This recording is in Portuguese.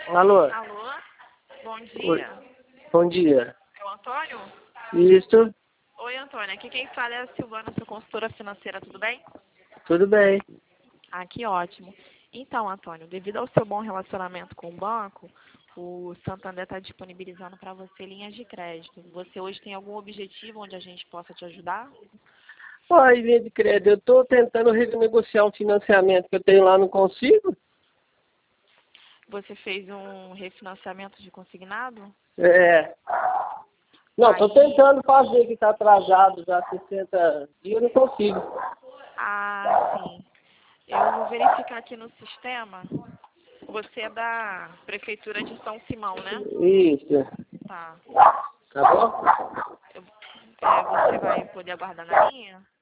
Alô? Alô? Bom Oi. dia. Bom dia. É o Antônio? Isso, Oi, Antônio. Aqui quem fala é a Silvana, sua consultora financeira, tudo bem? tudo bem. Ah, que ótimo. Então, Antônio, devido ao seu bom relacionamento com o banco, o Santander está disponibilizando para você linhas de crédito. Você hoje tem algum objetivo onde a gente possa te ajudar? Oi, linha de crédito, eu estou tentando renegociar um financiamento que eu tenho lá, não consigo. Você fez um refinanciamento de consignado? É. Não, estou Aí, tentando fazer, que está atrasado já 60 dias, não consigo. sim. Eu vou verificar aqui no sistema. Você é da Prefeitura de São Simão, né? Isso. Tá. Tá bom? Você vai poder aguardar na linha?